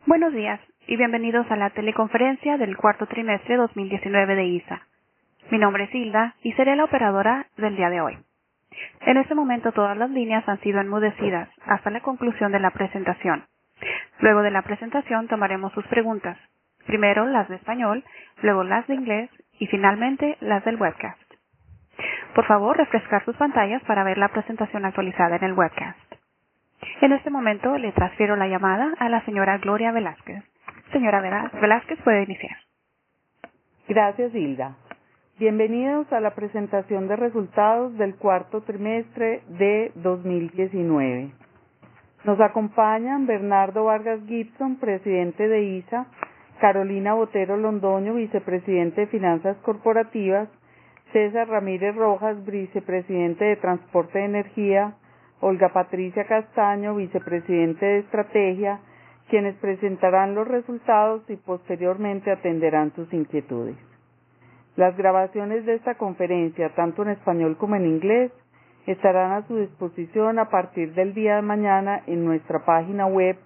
Buenos días y bienvenidos a la teleconferencia del cuarto trimestre 2019 de ISA. Mi nombre es Hilda y seré la operadora del día de hoy. En este momento todas las líneas han sido enmudecidas hasta la conclusión de la presentación. Luego de la presentación tomaremos sus preguntas, primero las de español, luego las de inglés y finalmente las del webcast. Por favor, refrescar sus pantallas para ver la presentación actualizada en el webcast. En este momento le transfiero la llamada a la señora Gloria Velázquez. Señora Velázquez, puede iniciar. Gracias, Hilda. Bienvenidos a la presentación de resultados del cuarto trimestre de 2019. Nos acompañan Bernardo Vargas Gibson, presidente de ISA, Carolina Botero Londoño, vicepresidente de Finanzas Corporativas, César Ramírez Rojas, vicepresidente de Transporte de Energía, Olga Patricia Castaño, vicepresidente de Estrategia, quienes presentarán los resultados y posteriormente atenderán sus inquietudes. Las grabaciones de esta conferencia, tanto en español como en inglés, estarán a su disposición a partir del día de mañana en nuestra página web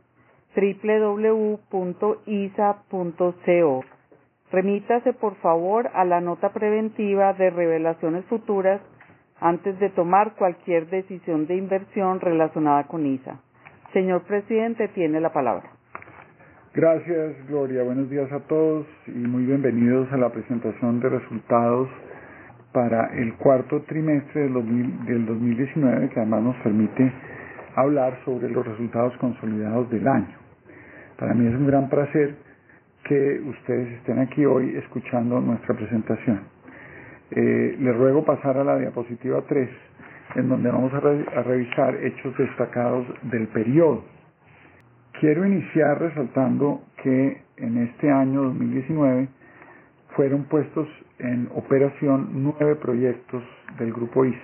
www.isa.co. Remítase por favor a la nota preventiva de revelaciones futuras antes de tomar cualquier decisión de inversión relacionada con ISA. Señor presidente, tiene la palabra. Gracias, Gloria. Buenos días a todos y muy bienvenidos a la presentación de resultados para el cuarto trimestre del 2019, que además nos permite hablar sobre los resultados consolidados del año. Para mí es un gran placer que ustedes estén aquí hoy escuchando nuestra presentación. Les ruego pasar a la diapositiva 3, en donde vamos a revisar hechos destacados del periodo. Quiero iniciar resaltando que en este año 2019 fueron puestos en operación 9 proyectos del Grupo ISA,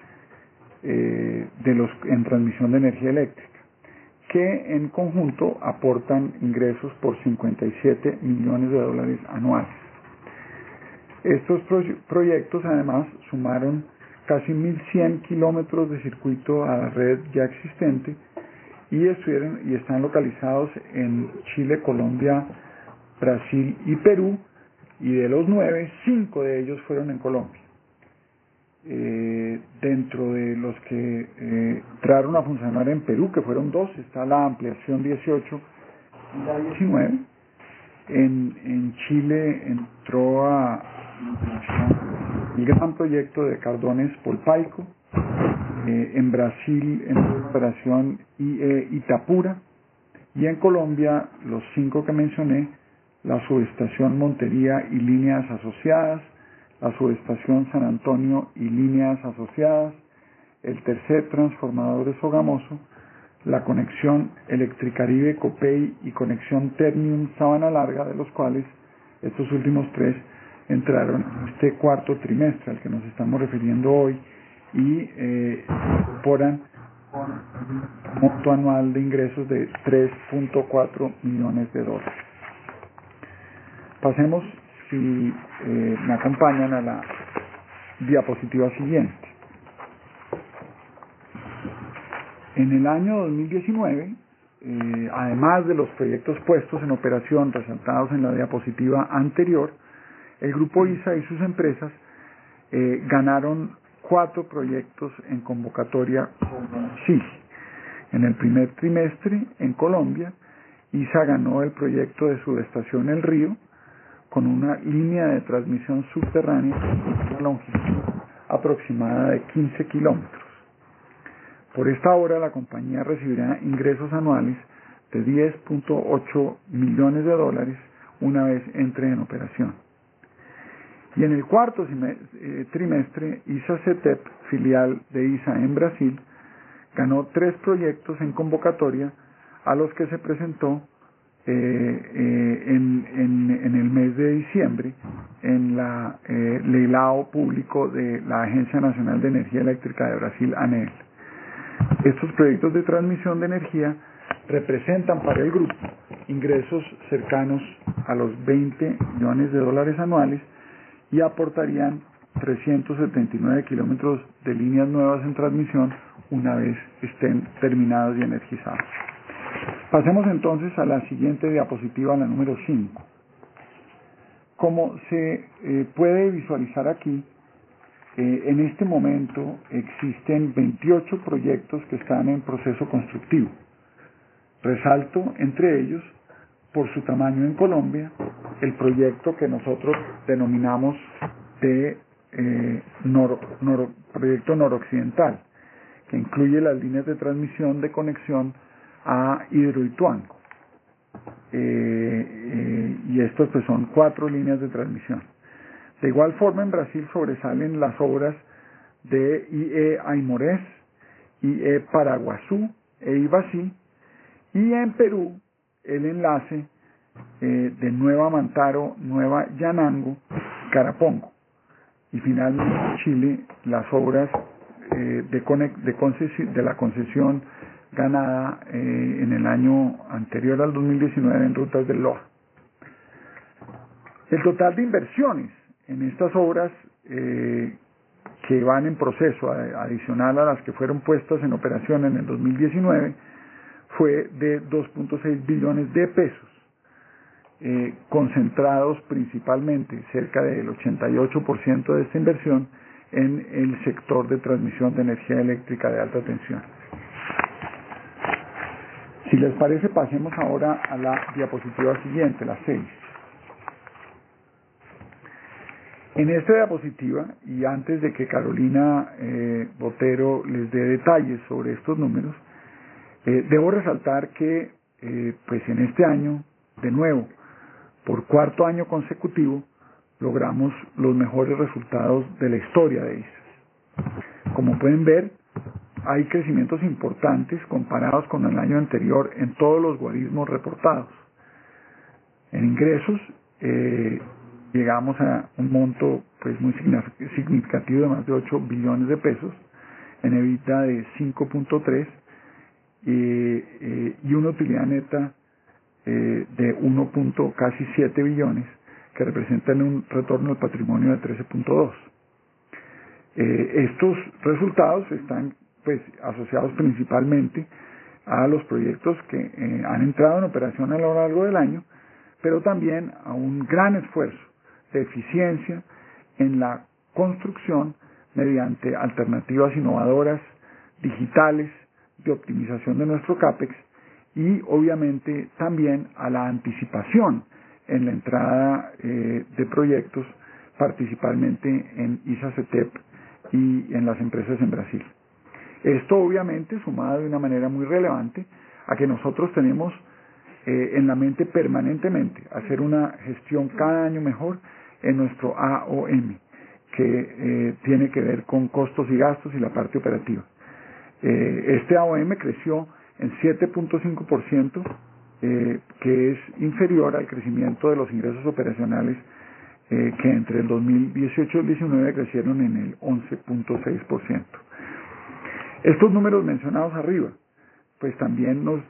en transmisión de energía eléctrica, que en conjunto aportan ingresos por $57 millones anuales. Estos proyectos además sumaron casi 1.100 kilómetros de circuito a la red ya existente y están localizados en Chile, Colombia, Brasil y Perú, y de los 9, 5 de ellos fueron en Colombia. Dentro de los que entraron a funcionar en Perú, que fueron 2, está la ampliación 18 y la 19. En Chile entró el gran proyecto de Cardones Polpaico, en Brasil en la operación Itapura, y en Colombia los 5 que mencioné: la subestación Montería y líneas asociadas, la subestación San Antonio y líneas asociadas, el tercer transformador de Sogamoso, la conexión Electricaribe Copey y conexión Ternium Sabana Larga, de los cuales estos últimos 3 entraron en este cuarto trimestre al que nos estamos refiriendo hoy y incorporan un monto anual de ingresos de $3.4 millones. Pasemos, si me acompañan, a la diapositiva siguiente. En el año 2019, además de los proyectos puestos en operación resaltados en la diapositiva anterior, el Grupo ISA y sus empresas ganaron 4 proyectos en convocatoria como sigue. En el primer trimestre, en Colombia, ISA ganó el proyecto de subestación El Río, con una línea de transmisión subterránea con una longitud aproximada de 15 kilómetros. Por esta obra, la compañía recibirá ingresos anuales de $10.8 millones una vez entre en operación. Y en el cuarto trimestre, ISA CETEP, filial de ISA en Brasil, ganó 3 proyectos en convocatoria a los que se presentó en el mes de diciembre en la leilado público de la Agencia Nacional de Energía Eléctrica de Brasil, ANEEL. Estos proyectos de transmisión de energía representan para el grupo ingresos cercanos a los $20 millones anuales y aportarían 379 kilómetros de líneas nuevas en transmisión una vez estén terminados y energizados. Pasemos entonces a la siguiente diapositiva, la número 5. Como se puede visualizar aquí, en este momento existen 28 proyectos que están en proceso constructivo. Resalto entre ellos, por su tamaño en Colombia, el proyecto que nosotros denominamos de proyecto noroccidental, que incluye las líneas de transmisión de conexión a Hidroituango. Y estos pues son 4 líneas de transmisión. De igual forma, en Brasil sobresalen las obras de IE Aimorés, IE Paraguazú e Ibací, y en Perú el enlace de Nueva Mantaro, Nueva Yanango, Carapongo. Y finalmente en Chile las obras de la concesión ganada en el año anterior al 2019 en Rutas del Loja. El total de inversiones en estas obras que van en proceso adicional a las que fueron puestas en operación en el 2019 fue de 2.6 billones de pesos, concentrados principalmente, cerca del 88% de esta inversión, en el sector de transmisión de energía eléctrica de alta tensión. Si les parece, pasemos ahora a la diapositiva siguiente, la 6. En esta diapositiva, y antes de que Carolina Botero les dé detalles sobre estos números, debo resaltar que pues en este año, de nuevo, por 4º año consecutivo, logramos los mejores resultados de la historia de ISA. Como pueden ver, hay crecimientos importantes comparados con el año anterior en todos los guarismos reportados. En ingresos, llegamos a un monto pues muy significativo de más de 8 billones de pesos, en EBITDA de 5.3 y una utilidad neta de 1.7 billones, que representan un retorno al patrimonio de 13.2. Estos resultados están pues asociados principalmente a los proyectos que han entrado en operación a lo largo del año, pero también a un gran esfuerzo de eficiencia en la construcción mediante alternativas innovadoras, digitales, de optimización de nuestro CAPEX, y obviamente también a la anticipación en la entrada de proyectos, principalmente en ISA-CETEP y en las empresas en Brasil. Esto obviamente sumado de una manera muy relevante a que nosotros tenemos en la mente permanentemente hacer una gestión cada año mejor en nuestro AOM, que tiene que ver con costos y gastos y la parte operativa. Este AOM creció en 7.5%, que es inferior al crecimiento de los ingresos operacionales, que entre el 2018 y el 2019 crecieron en el 11.6%. Estos números mencionados arriba, pues también nos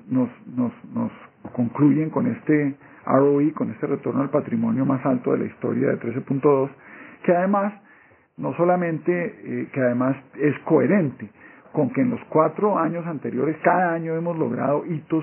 concluyen con este ROE, con este retorno al patrimonio más alto de la historia de 13.2, que además, no solamente, que además es coherente con que en los 4 años anteriores, cada año hemos logrado hitos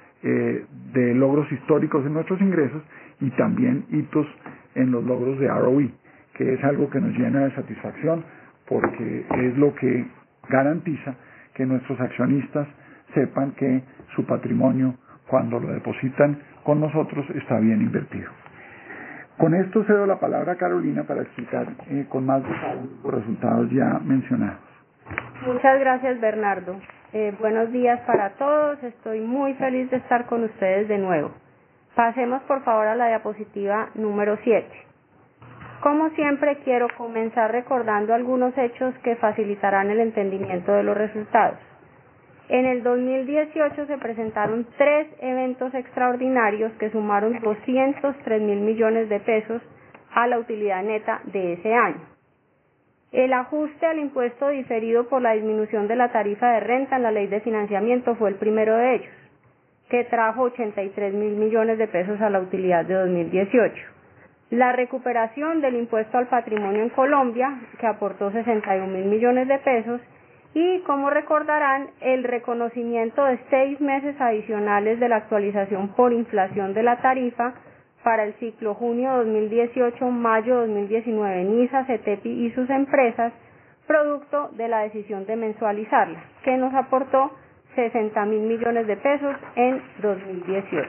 de logros históricos en nuestros ingresos y también hitos en los logros de ROE, que es algo que nos llena de satisfacción porque es lo que garantiza que nuestros accionistas sepan que su patrimonio, cuando lo depositan con nosotros, está bien invertido. Con esto cedo la palabra a Carolina para explicar con más detalle los resultados ya mencionados. Muchas gracias, Bernardo. Buenos días para todos. Estoy muy feliz de estar con ustedes de nuevo. Pasemos por favor a la diapositiva número 7. Como siempre, quiero comenzar recordando algunos hechos que facilitarán el entendimiento de los resultados. En el 2018 se presentaron 3 eventos extraordinarios que sumaron 203 mil millones de pesos a la utilidad neta de ese año. El ajuste al impuesto diferido por la disminución de la tarifa de renta en la ley de financiamiento fue el primero de ellos, que trajo 83 mil millones de pesos a la utilidad de 2018. La recuperación del impuesto al patrimonio en Colombia, que aportó 61 mil millones de pesos, y, como recordarán, el reconocimiento de 6 meses adicionales de la actualización por inflación de la tarifa para el ciclo junio 2018-mayo 2019 en ISA, CETEPI y sus empresas, producto de la decisión de mensualizarla, que nos aportó 60.000 millones de pesos en 2018.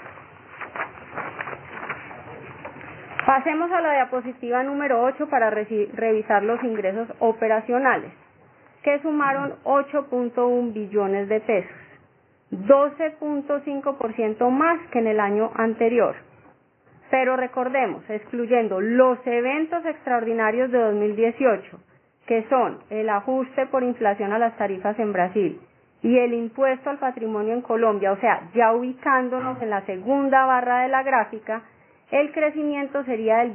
Pasemos a la diapositiva número 8 para revisar los ingresos operacionales, que sumaron 8.1 billones de pesos, 12.5% más que en el año anterior. Pero recordemos, excluyendo los eventos extraordinarios de 2018, que son el ajuste por inflación a las tarifas en Brasil y el impuesto al patrimonio en Colombia, o sea, ya ubicándonos en la segunda barra de la gráfica, el crecimiento sería del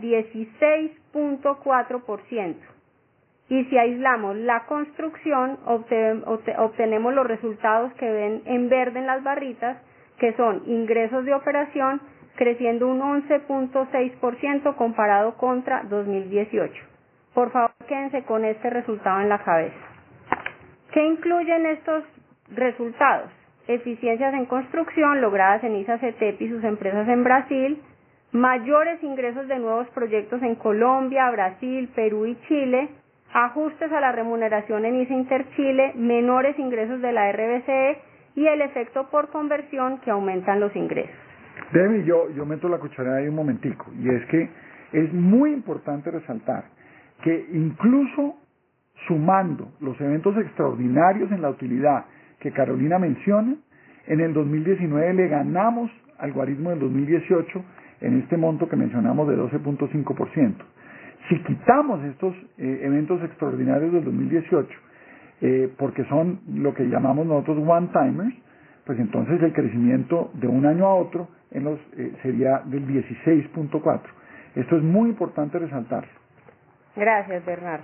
16.4%. Y si aislamos la construcción, obtenemos los resultados que ven en verde en las barritas, que son ingresos de operación creciendo un 11.6% comparado contra 2018. Por favor, quédense con este resultado en la cabeza. ¿Qué incluyen estos resultados? Eficiencias en construcción logradas en ISA, CETEPI y sus empresas en Brasil, mayores ingresos de nuevos proyectos en Colombia, Brasil, Perú y Chile, ajustes a la remuneración en ISA Interchile, menores ingresos de la RBCE y el efecto por conversión que aumentan los ingresos. Debbie, yo meto la cucharada ahí un momentico, y es que es muy importante resaltar que incluso sumando los eventos extraordinarios en la utilidad que Carolina menciona, en el 2019 le ganamos al guarismo del 2018 en este monto que mencionamos de 12.5%. Si quitamos estos eventos extraordinarios del 2018, porque son lo que llamamos nosotros one-timers, pues entonces el crecimiento de un año a otro sería del 16.4%. Esto es muy importante resaltarlo. Gracias, Bernardo.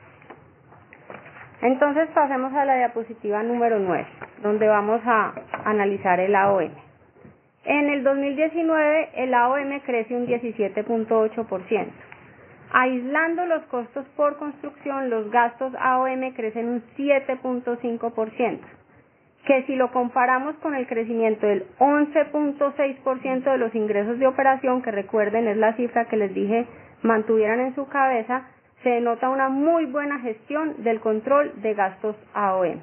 Entonces pasemos a la diapositiva número 9, donde vamos a analizar el AOM. En el 2019 el AOM crece un 17.8%. Aislando los costos por construcción, los gastos AOM crecen un 7.5%, que si lo comparamos con el crecimiento del 11.6% de los ingresos de operación, que recuerden es la cifra que les dije mantuvieran en su cabeza, se denota una muy buena gestión del control de gastos AOM.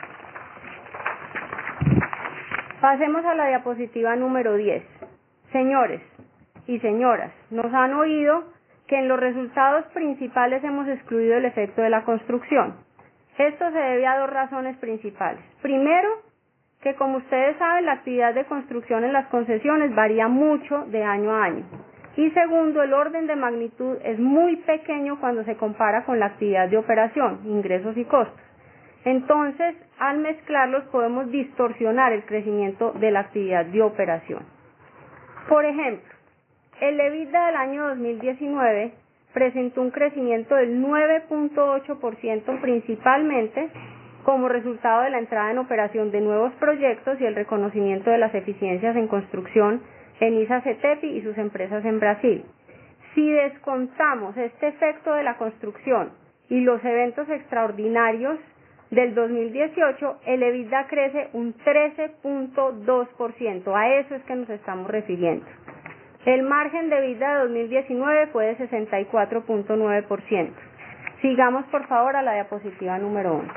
Pasemos a la diapositiva número 10. Señores y señoras, nos han oído que en los resultados principales hemos excluido el efecto de la construcción. Esto se debe a dos razones principales. Primero, que como ustedes saben, la actividad de construcción en las concesiones varía mucho de año a año. Y segundo, el orden de magnitud es muy pequeño cuando se compara con la actividad de operación, ingresos y costos. Entonces, al mezclarlos podemos distorsionar el crecimiento de la actividad de operación. Por ejemplo, el EBITDA del año 2019 presentó un crecimiento del 9.8% principalmente como resultado de la entrada en operación de nuevos proyectos y el reconocimiento de las eficiencias en construcción en ISA, CETEPI y sus empresas en Brasil. Si descontamos este efecto de la construcción y los eventos extraordinarios del 2018, el EBITDA crece un 13.2%. A eso es que nos estamos refiriendo. El margen de EBITDA de 2019 fue de 64.9%. Sigamos por favor a la diapositiva número 11.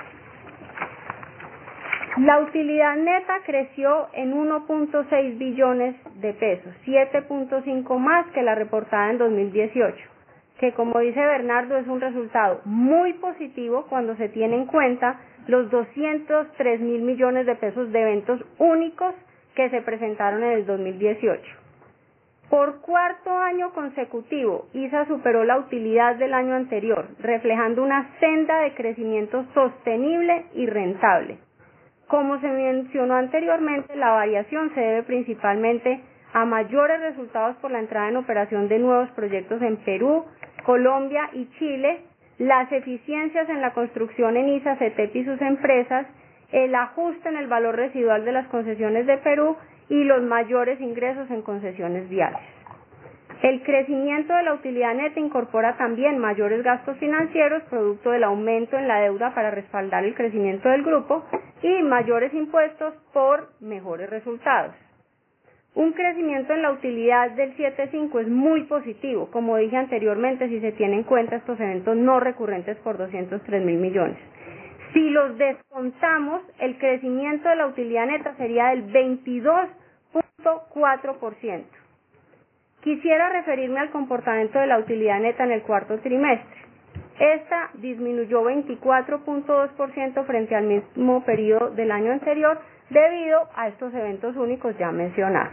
La utilidad neta creció en 1.6 billones de pesos, 7.5 más que la reportada en 2018, que como dice Bernardo es un resultado muy positivo cuando se tiene en cuenta los 203.000 millones de pesos de eventos únicos que se presentaron en el 2018. Por cuarto año consecutivo, ISA superó la utilidad del año anterior, reflejando una senda de crecimiento sostenible y rentable. Como se mencionó anteriormente, la variación se debe principalmente a mayores resultados por la entrada en operación de nuevos proyectos en Perú, Colombia y Chile, las eficiencias en la construcción en ISA, CETEPI y sus empresas, el ajuste en el valor residual de las concesiones de Perú y los mayores ingresos en concesiones viales. El crecimiento de la utilidad neta incorpora también mayores gastos financieros producto del aumento en la deuda para respaldar el crecimiento del grupo y mayores impuestos por mejores resultados. Un crecimiento en la utilidad del 7.5 es muy positivo, como dije anteriormente, si se tienen en cuenta estos eventos no recurrentes por 203.000 millones. Si los descontamos, el crecimiento de la utilidad neta sería del 22.4%. Quisiera referirme al comportamiento de la utilidad neta en el cuarto trimestre. Esta disminuyó 24.2% frente al mismo periodo del año anterior debido a estos eventos únicos ya mencionados.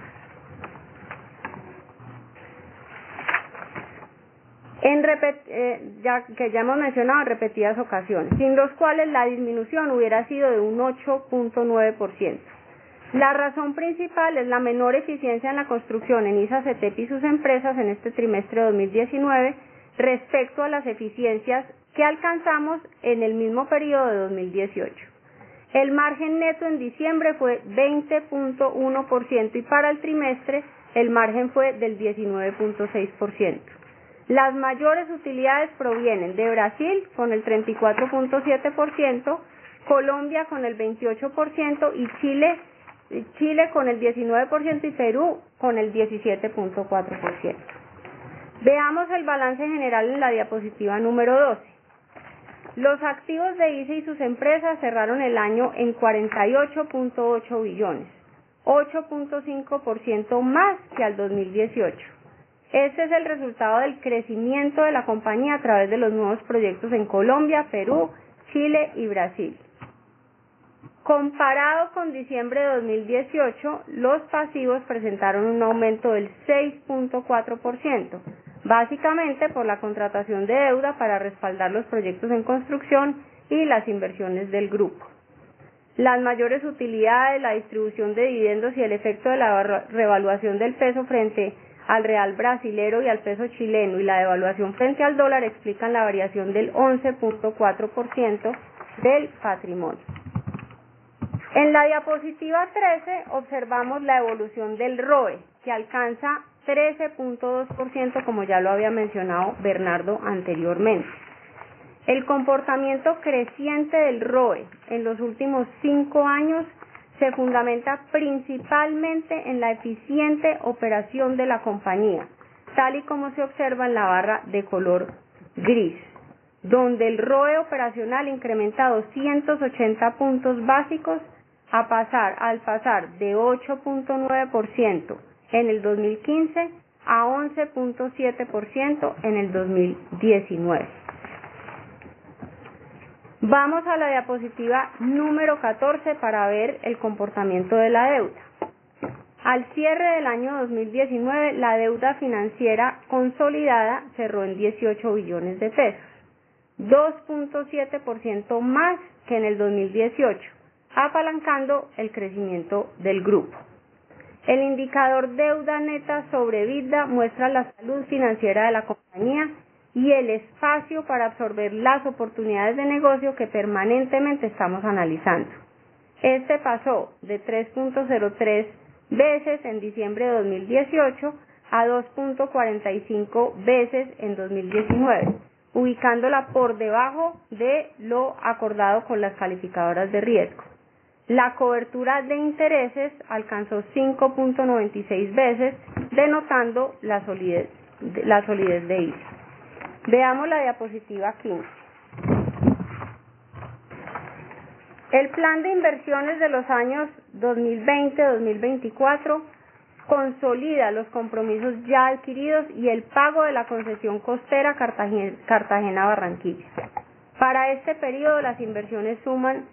Ya hemos mencionado en repetidas ocasiones, sin los cuales la disminución hubiera sido de un 8.9%. La razón principal es la menor eficiencia en la construcción en ISA CETEP y sus empresas en este trimestre de 2019 respecto a las eficiencias que alcanzamos en el mismo periodo de 2018. El margen neto en diciembre fue 20.1% y para el trimestre el margen fue del 19.6%. Las mayores utilidades provienen de Brasil con el 34.7%, Colombia con el 28% y Chile con el 19% y Perú con el 17.4%. Veamos el balance general en la diapositiva número 12. Los activos de ICE y sus empresas cerraron el año en 48.8 billones, 8.5% más que al 2018. Este es el resultado del crecimiento de la compañía a través de los nuevos proyectos en Colombia, Perú, Chile y Brasil. Comparado con diciembre de 2018, los pasivos presentaron un aumento del 6.4%, básicamente por la contratación de deuda para respaldar los proyectos en construcción y las inversiones del grupo. Las mayores utilidades, la distribución de dividendos y el efecto de la revaluación del peso frente al real brasilero y al peso chileno y la devaluación frente al dólar explican la variación del 11.4% del patrimonio. En la diapositiva 13 observamos la evolución del ROE, que alcanza 13.2%, como ya lo había mencionado Bernardo anteriormente. El comportamiento creciente del ROE en los últimos 5 años se fundamenta principalmente en la eficiente operación de la compañía, tal y como se observa en la barra de color gris, donde el ROE operacional incrementa 280 puntos básicos al pasar de 8.9% en el 2015 a 11.7% en el 2019. Vamos a la diapositiva número 14 para ver el comportamiento de la deuda. Al cierre del año 2019, la deuda financiera consolidada cerró en 18 billones de pesos, 2.7% más que en el 2018, apalancando el crecimiento del grupo. El indicador deuda neta sobre EBITDA muestra la salud financiera de la compañía y el espacio para absorber las oportunidades de negocio que permanentemente estamos analizando. Este pasó de 3.03 veces en diciembre de 2018 a 2.45 veces en 2019, ubicándola por debajo de lo acordado con las calificadoras de riesgo. La cobertura de intereses alcanzó 5.96 veces, denotando la solidez de ISA. Veamos la diapositiva 15. El plan de inversiones de los años 2020-2024 consolida los compromisos ya adquiridos y el pago de la concesión costera Cartagena-Barranquilla. Para este periodo las inversiones suman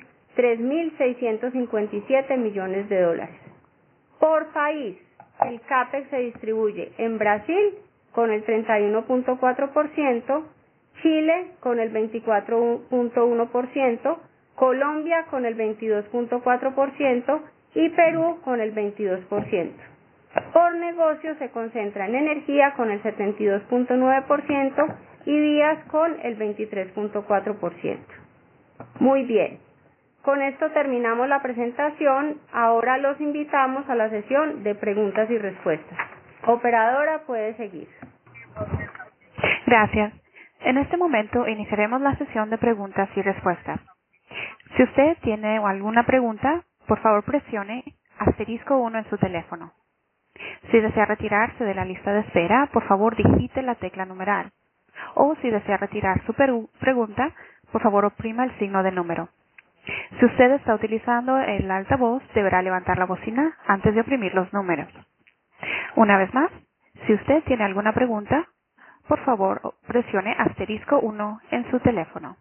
3.657 millones de dólares. Por país, el CAPEX se distribuye en Brasil con el 31.4%, Chile con el 24.1%, Colombia con el 22.4% y Perú con el 22%. Por negocio se concentra en energía con el 72.9% y vías con el 23.4%. Muy bien. Con esto terminamos la presentación. Ahora los invitamos a la sesión de preguntas y respuestas. Operadora, puede seguir. Gracias. En este momento iniciaremos la sesión de preguntas y respuestas. Si usted tiene alguna pregunta, por favor presione *1 en su teléfono. Si desea retirarse de la lista de espera, por favor digite la tecla numeral. O si desea retirar su pregunta, por favor oprima el signo de número. Si usted está utilizando el altavoz, deberá levantar la bocina antes de oprimir los números. Una vez más, si usted tiene alguna pregunta, por favor presione *1 en su teléfono.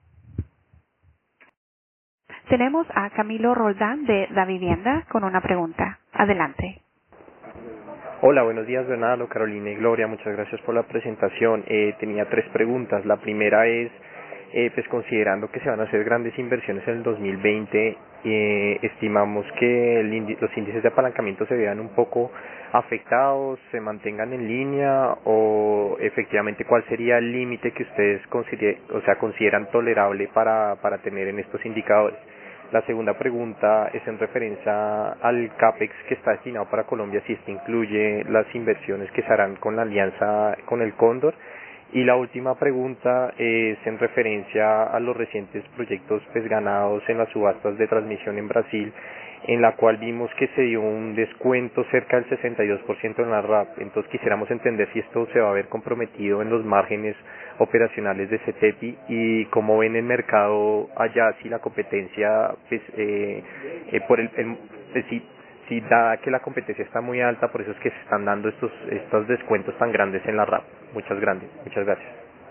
Tenemos a Camilo Roldán de Da Vivienda con una pregunta. Adelante. Hola, buenos días Bernardo, Carolina y Gloria, muchas gracias por la presentación. Tenía 3 preguntas. La primera es, pues considerando que se van a hacer grandes inversiones en el 2020, estimamos que los índices de apalancamiento se vean un poco afectados, se mantengan en línea, o efectivamente cuál sería el límite que ustedes consideran tolerable para tener en estos indicadores. La segunda pregunta es en referencia al CAPEX que está destinado para Colombia, si este incluye las inversiones que se harán con la alianza con el Cóndor. Y la última pregunta es en referencia a los recientes proyectos pues ganados en las subastas de transmisión en Brasil, en la cual vimos que se dio un descuento cerca del 62% en la RAP. Entonces quisiéramos entender si esto se va a ver comprometido en los márgenes operacionales de CETEPI y cómo ven el mercado allá, si la competencia pues, si dada que la competencia está muy alta, por eso es que se están dando estos descuentos tan grandes en la RAP. Muchas gracias.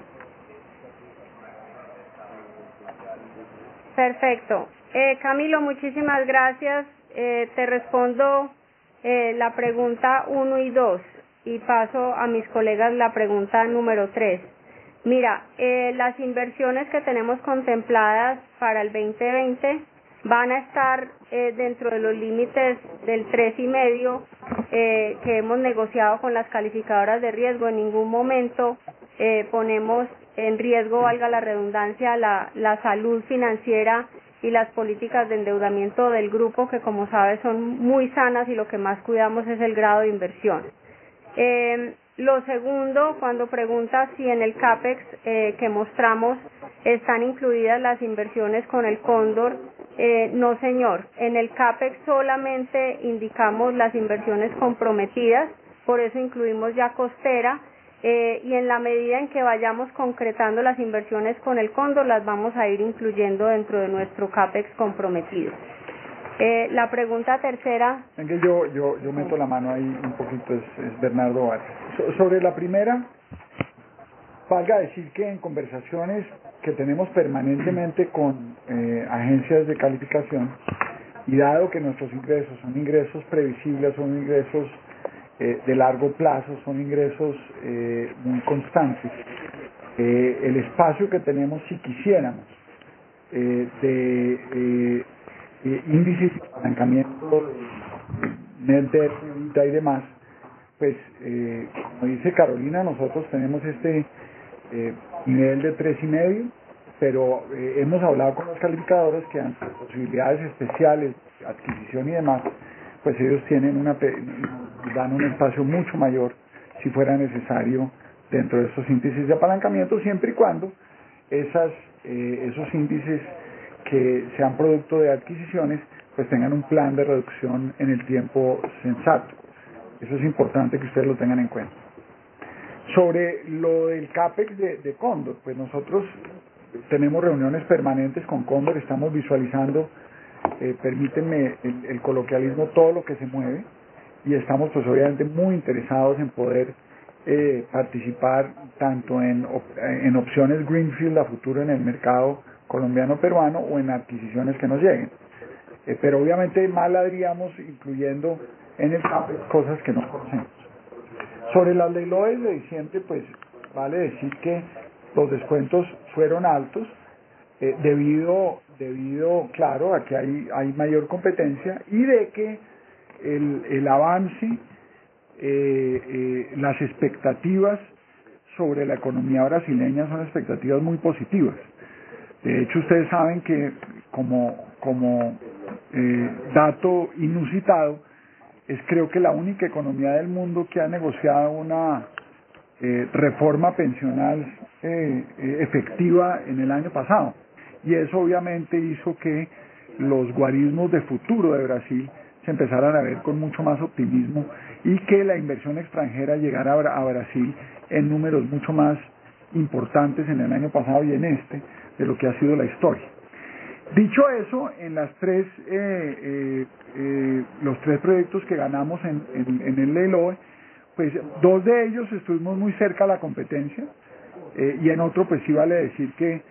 Perfecto. Camilo, muchísimas gracias. Te respondo la pregunta 1 y 2 y paso a mis colegas la pregunta número 3. Mira, las inversiones que tenemos contempladas para el 2020 van a estar dentro de los límites del 3,5 que hemos negociado con las calificadoras de riesgo. En ningún momento ponemos en riesgo, valga la redundancia, la salud financiera y las políticas de endeudamiento del grupo, que como sabes son muy sanas y lo que más cuidamos es el grado de inversión. Lo segundo, cuando preguntas si en el CAPEX que mostramos están incluidas las inversiones con el Cóndor, no señor, en el CAPEX solamente indicamos las inversiones comprometidas, por eso incluimos ya Costera, y en la medida en que vayamos concretando las inversiones con el Cóndor, las vamos a ir incluyendo dentro de nuestro CAPEX comprometido. La pregunta tercera. Yo meto la mano ahí un poquito, es Bernardo Vargas. Sobre la primera, valga decir que en conversaciones que tenemos permanentemente con agencias de calificación, y dado que nuestros ingresos son ingresos previsibles, son ingresos de largo plazo, son ingresos muy constantes, el espacio que tenemos, si quisiéramos, de índices de apalancamiento, net debt y demás, pues como dice Carolina, nosotros tenemos este nivel de 3,5, pero hemos hablado con los calificadores que ante posibilidades especiales, adquisición y demás, pues ellos tienen dan un espacio mucho mayor si fuera necesario dentro de estos índices de apalancamiento, siempre y cuando esos índices que sean producto de adquisiciones pues tengan un plan de reducción en el tiempo sensato. Eso es importante que ustedes lo tengan en cuenta. Sobre lo del CAPEX de Cóndor, pues nosotros tenemos reuniones permanentes con Cóndor, estamos visualizando, permítanme el coloquialismo, todo lo que se mueve, y estamos pues obviamente muy interesados en poder participar tanto en opciones Greenfield a futuro en el mercado colombiano-peruano o en adquisiciones que nos lleguen. Pero obviamente mal habríamos incluyendo en el CAPEX cosas que no conocemos. Sobre las LOEs de diciembre, pues vale decir que los descuentos fueron altos debido, claro, a que hay mayor competencia y de que el avance, las expectativas sobre la economía brasileña son expectativas muy positivas. De hecho, ustedes saben que como dato inusitado, es creo que la única economía del mundo que ha negociado una reforma pensional efectiva en el año pasado. Y eso obviamente hizo que los guarismos de futuro de Brasil se empezaran a ver con mucho más optimismo y que la inversión extranjera llegara a Brasil en números mucho más importantes en el año pasado y en este de lo que ha sido la historia. Dicho eso, en las los tres proyectos que ganamos en el LELOE, pues 2 de ellos estuvimos muy cerca a la competencia y en otro pues sí vale decir que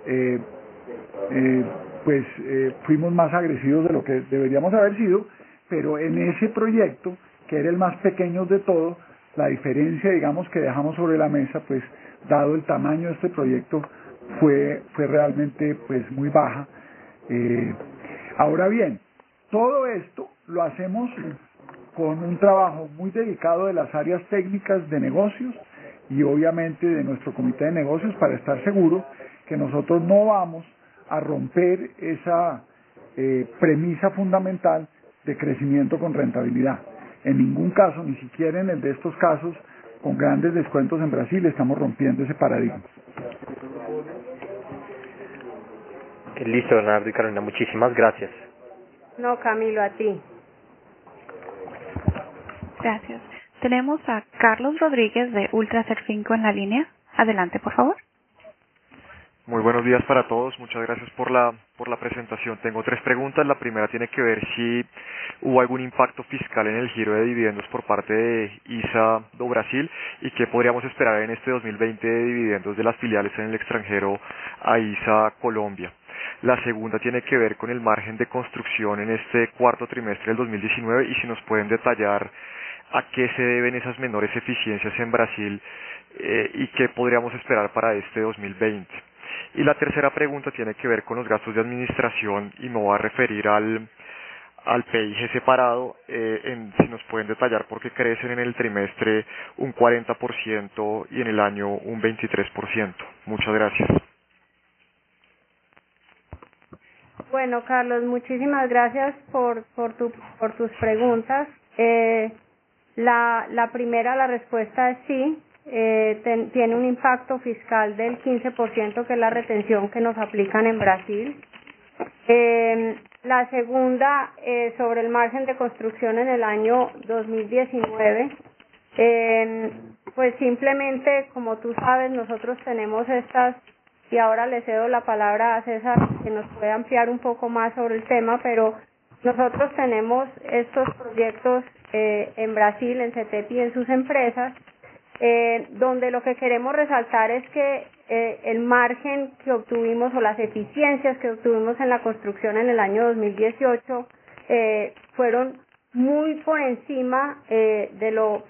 fuimos más agresivos de lo que deberíamos haber sido, pero en ese proyecto, que era el más pequeño de todo, la diferencia, digamos, que dejamos sobre la mesa, pues dado el tamaño de este proyecto, fue realmente pues muy baja. Ahora bien, todo esto lo hacemos con un trabajo muy dedicado de las áreas técnicas de negocios y obviamente de nuestro comité de negocios para estar seguro que nosotros no vamos a romper esa premisa fundamental de crecimiento con rentabilidad. En ningún caso, ni siquiera en el de estos casos, con grandes descuentos en Brasil, estamos rompiendo ese paradigma. Listo, Bernardo y Carolina, muchísimas gracias. No, Camilo, a ti. Gracias. Tenemos a Carlos Rodríguez de Ultraser 5 en la línea. Adelante, por favor. Muy buenos días para todos, muchas gracias por la presentación. Tengo 3 preguntas. La primera tiene que ver si hubo algún impacto fiscal en el giro de dividendos por parte de ISA do Brasil y qué podríamos esperar en este 2020 de dividendos de las filiales en el extranjero a ISA Colombia. La segunda tiene que ver con el margen de construcción en este cuarto trimestre del 2019 y si nos pueden detallar a qué se deben esas menores eficiencias en Brasil y qué podríamos esperar para este 2020. Y la tercera pregunta tiene que ver con los gastos de administración y me voy a referir al PIG separado, si nos pueden detallar por qué crecen en el trimestre un 40% y en el año un 23%. Muchas gracias. Bueno, Carlos, muchísimas gracias por tus preguntas. La primera, la respuesta es sí. Tiene un impacto fiscal del 15%, que es la retención que nos aplican en Brasil. La segunda, sobre el margen de construcción en el año 2019, pues simplemente, como tú sabes, nosotros tenemos estas, y ahora le cedo la palabra a César, que nos puede ampliar un poco más sobre el tema, pero nosotros tenemos estos proyectos en Brasil, en CETEP y en sus empresas, donde lo que queremos resaltar es que el margen que obtuvimos o las eficiencias que obtuvimos en la construcción en el año 2018 fueron muy por encima de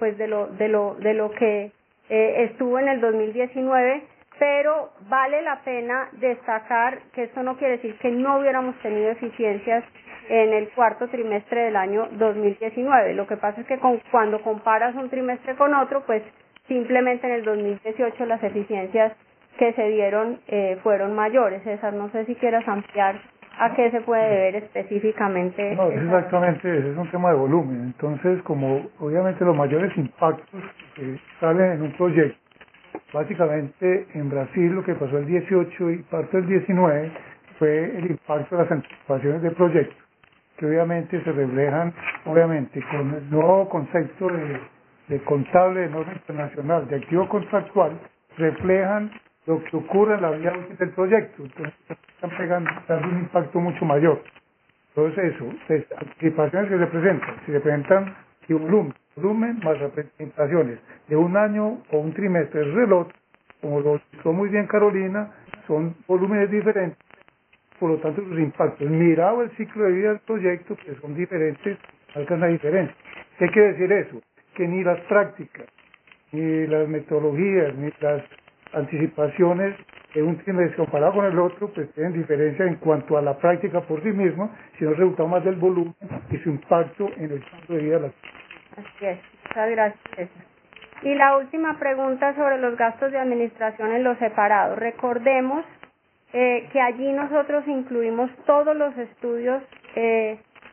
lo que estuvo en el 2019, pero vale la pena destacar que esto no quiere decir que no hubiéramos tenido eficiencias en el cuarto trimestre del año 2019. Lo que pasa es que cuando comparas un trimestre con otro, pues simplemente en el 2018 las eficiencias que se dieron fueron mayores. César, no sé si quieras ampliar a qué se puede deber específicamente. No, es exactamente, ese es un tema de volumen. Entonces, como obviamente los mayores impactos que salen en un proyecto, básicamente en Brasil lo que pasó el 18 y parte del 19 fue el impacto de las anticipaciones de proyectos, que obviamente se reflejan, obviamente, con el nuevo concepto de contable de norma internacional de activo contractual, reflejan lo que ocurre en la vida útil del proyecto. Entonces están dando un impacto mucho mayor. Entonces eso, anticipaciones que se presentan y volumen más representaciones de un año o un trimestre del reloj, como lo explicó muy bien Carolina, son volúmenes diferentes, por lo tanto los impactos, mirado el ciclo de vida del proyecto, que son diferentes, marcan la diferencia. ¿Qué quiere decir eso? Que ni las prácticas, ni las metodologías, ni las anticipaciones de un trimestre comparado con el otro, pues tienen diferencia en cuanto a la práctica por sí misma, sino el resultado más del volumen y su impacto en el ciclo de vida de las personas. Así es, muchas gracias, César. Y la última pregunta sobre los gastos de administración en los separados. Recordemos que allí nosotros incluimos todos los estudios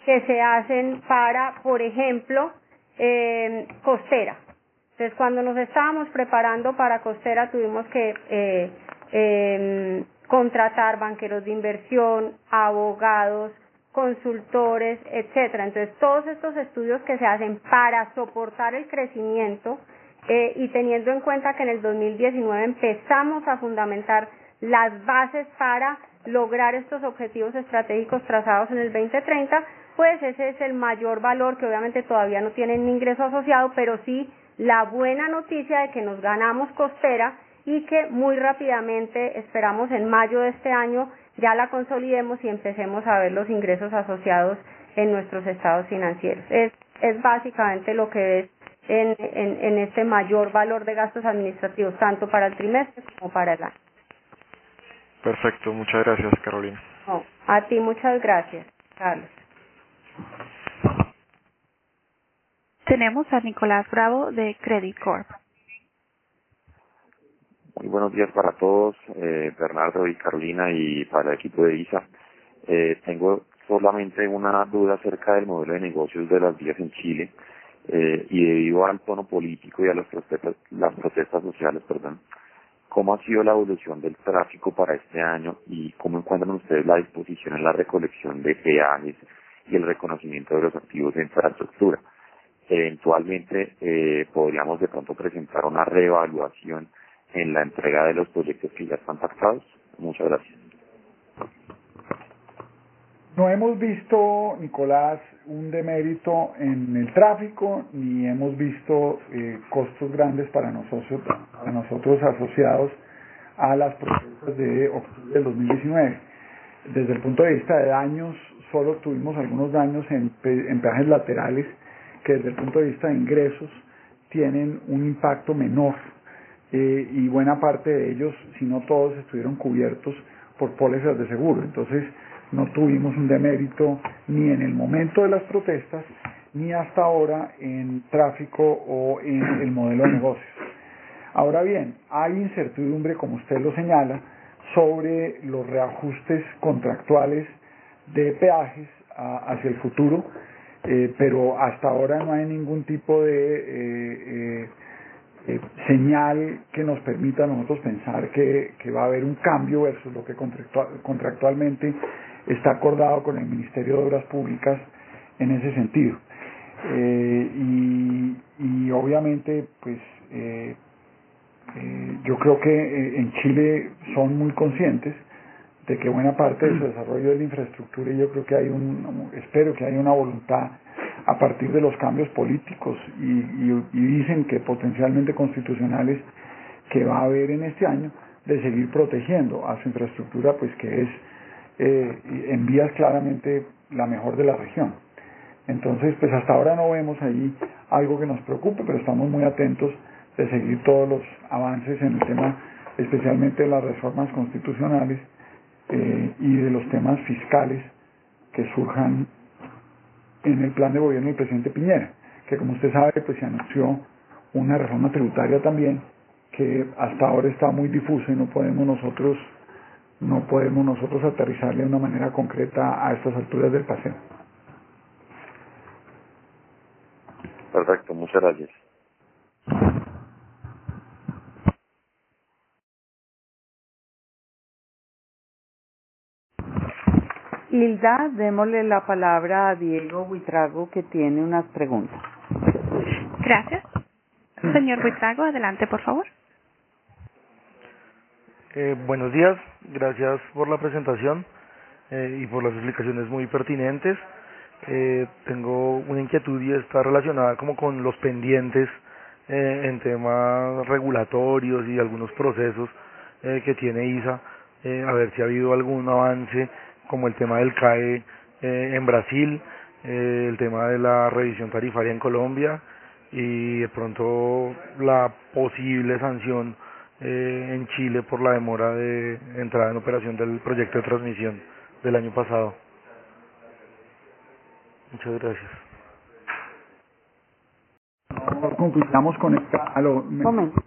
que se hacen para, por ejemplo, Costera. Entonces, cuando nos estábamos preparando para Costera, tuvimos que contratar banqueros de inversión, abogados, consultores, etcétera. Entonces, todos estos estudios que se hacen para soportar el crecimiento y teniendo en cuenta que en el 2019 empezamos a fundamentar las bases para lograr estos objetivos estratégicos trazados en el 2030, pues ese es el mayor valor, que obviamente todavía no tienen ingreso asociado, pero sí la buena noticia de que nos ganamos Costera y que muy rápidamente, esperamos en mayo de este año, ya la consolidemos y empecemos a ver los ingresos asociados en nuestros estados financieros. Es básicamente lo que es en este mayor valor de gastos administrativos, tanto para el trimestre como para el año. Perfecto, muchas gracias, Carolina. No, a ti muchas gracias, Carlos. Tenemos a Nicolás Bravo de Credit Corp. Muy buenos días para todos, Bernardo y Carolina, y para el equipo de ISA. Tengo solamente una duda acerca del modelo de negocios de las vías en Chile, y debido al tono político y a las protestas sociales, ¿cómo ha sido la evolución del tráfico para este año y cómo encuentran ustedes la disposición en la recolección de peajes y el reconocimiento de los activos de infraestructura? Eventualmente podríamos de pronto presentar una reevaluación en la entrega de los proyectos que ya están pactados. Muchas gracias. No hemos visto, Nicolás, un demérito en el tráfico, ni hemos visto costos grandes para nosotros asociados a las protestas de octubre del 2019. Desde el punto de vista de daños, solo tuvimos algunos daños en peajes laterales que desde el punto de vista de ingresos tienen un impacto menor, y buena parte de ellos, si no todos, estuvieron cubiertos por pólizas de seguro. Entonces, no tuvimos un demérito ni en el momento de las protestas, ni hasta ahora en tráfico o en el modelo de negocios. Ahora bien, hay incertidumbre, como usted lo señala, sobre los reajustes contractuales de peajes hacia el futuro, pero hasta ahora no hay ningún tipo de señal que nos permita a nosotros pensar que va a haber un cambio versus lo que contractualmente está acordado con el Ministerio de Obras Públicas en ese sentido. Y obviamente, pues, yo creo que en Chile son muy conscientes de que buena parte de su desarrollo de la infraestructura, y yo creo que espero que haya una voluntad a partir de los cambios políticos y dicen que potencialmente constitucionales que va a haber en este año, de seguir protegiendo a su infraestructura, pues que es en vías claramente la mejor de la región. Entonces, pues hasta ahora no vemos ahí algo que nos preocupe, pero estamos muy atentos de seguir todos los avances en el tema, especialmente de las reformas constitucionales y de los temas fiscales que surjan en el plan de gobierno del presidente Piñera, que como usted sabe, pues se anunció una reforma tributaria también, que hasta ahora está muy difusa y no podemos nosotros aterrizarle de una manera concreta a estas alturas del paseo. Perfecto, muchas gracias. Hilda, démosle la palabra a Diego Buitrago, que tiene unas preguntas. Gracias. Señor Buitrago, adelante, por favor. Buenos días, gracias por la presentación y por las explicaciones muy pertinentes. Tengo una inquietud y está relacionada como con los pendientes en temas regulatorios y algunos procesos que tiene ISA, a ver si ha habido algún avance, como el tema del CAE en Brasil, el tema de la revisión tarifaria en Colombia y de pronto la posible sanción en Chile por la demora de entrada en operación del proyecto de transmisión del año pasado. Muchas gracias. Concluyamos con esta... Momento.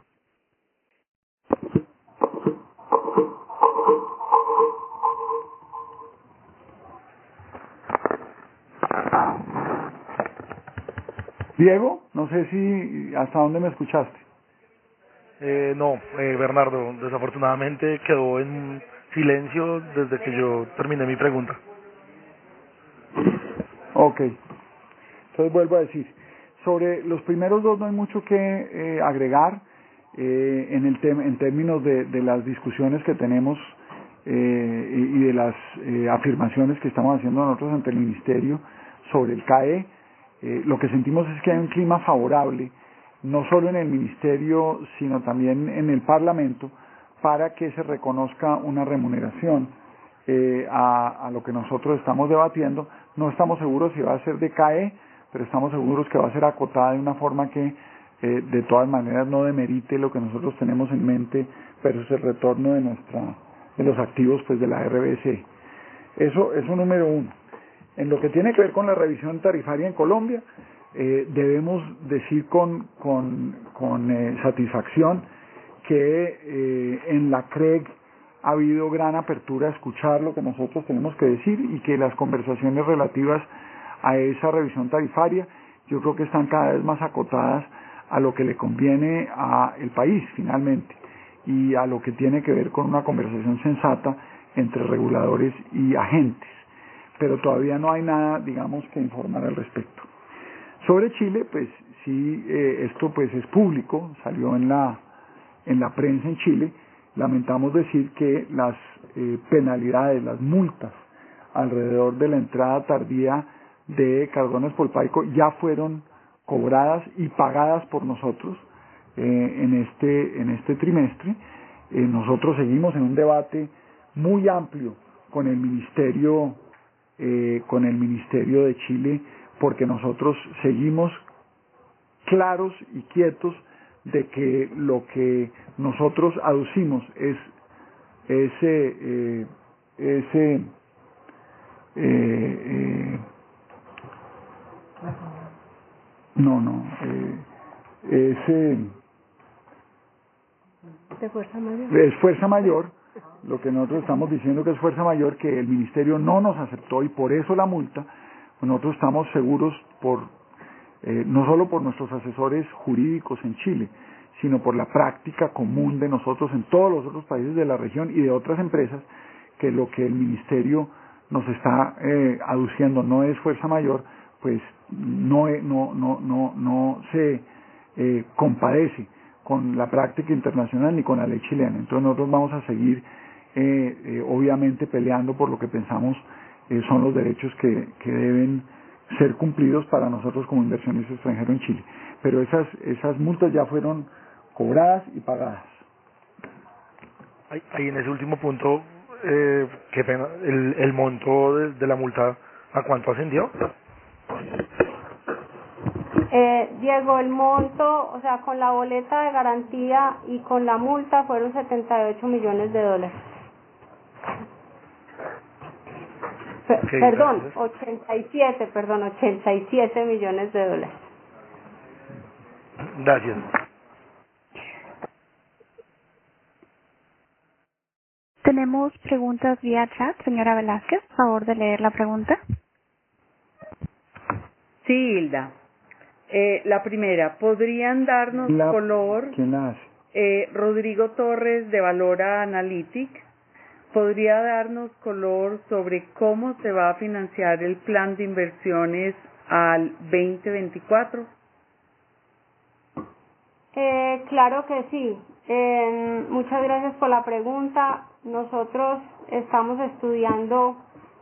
Diego, no sé si hasta dónde me escuchaste. No, Bernardo, desafortunadamente quedó en silencio desde que yo terminé mi pregunta. Ok, entonces vuelvo a decir, sobre los primeros dos no hay mucho que agregar en términos de las discusiones que tenemos y de las afirmaciones que estamos haciendo nosotros ante el Ministerio sobre el CAE. Lo que sentimos es que hay un clima favorable, no solo en el Ministerio, sino también en el Parlamento, para que se reconozca una remuneración a lo que nosotros estamos debatiendo. No estamos seguros si va a ser de CAE, pero estamos seguros que va a ser acotada de una forma que de todas maneras no demerite lo que nosotros tenemos en mente versus el retorno de los activos pues de la RBC. Eso número uno. En lo que tiene que ver con la revisión tarifaria en Colombia, debemos decir con satisfacción que en la CREG ha habido gran apertura a escuchar lo que nosotros tenemos que decir y que las conversaciones relativas a esa revisión tarifaria yo creo que están cada vez más acotadas a lo que le conviene al país finalmente y a lo que tiene que ver con una conversación sensata entre reguladores y agentes, pero todavía no hay nada, digamos, que informar al respecto. Sobre Chile, pues sí, esto pues es público, salió en la prensa en Chile. Lamentamos decir que las penalidades, las multas alrededor de la entrada tardía de Cardones Polpaico ya fueron cobradas y pagadas por nosotros en este trimestre. Nosotros seguimos en un debate muy amplio con el Ministerio de Chile, porque nosotros seguimos claros y quietos de que lo que nosotros aducimos es ese es fuerza mayor, lo que nosotros estamos diciendo que es fuerza mayor, que el Ministerio no nos aceptó y por eso la multa. Nosotros estamos seguros no solo por nuestros asesores jurídicos en Chile, sino por la práctica común de nosotros en todos los otros países de la región y de otras empresas, que lo que el Ministerio nos está aduciendo no es fuerza mayor, pues no se compadece con la práctica internacional ni con la ley chilena. Entonces nosotros vamos a seguir obviamente peleando por lo que pensamos son los derechos que deben ser cumplidos para nosotros como inversionistas extranjeros en Chile. Pero esas multas ya fueron cobradas y pagadas. Ahí en ese último punto, qué pena, el monto de la multa, ¿a cuánto ascendió? Diego, el monto, o sea, con la boleta de garantía y con la multa fueron $78 millones. Perdón, 87 millones de dólares. Gracias. Tenemos preguntas vía chat. Señora Velázquez, por favor de leer la pregunta. Sí, Hilda. La primera, ¿podrían darnos color? ¿Quién la hace? Rodrigo Torres de Valora Analytic. ¿Podría darnos color sobre cómo se va a financiar el plan de inversiones al 2024? Claro que sí. Muchas gracias por la pregunta. Nosotros estamos estudiando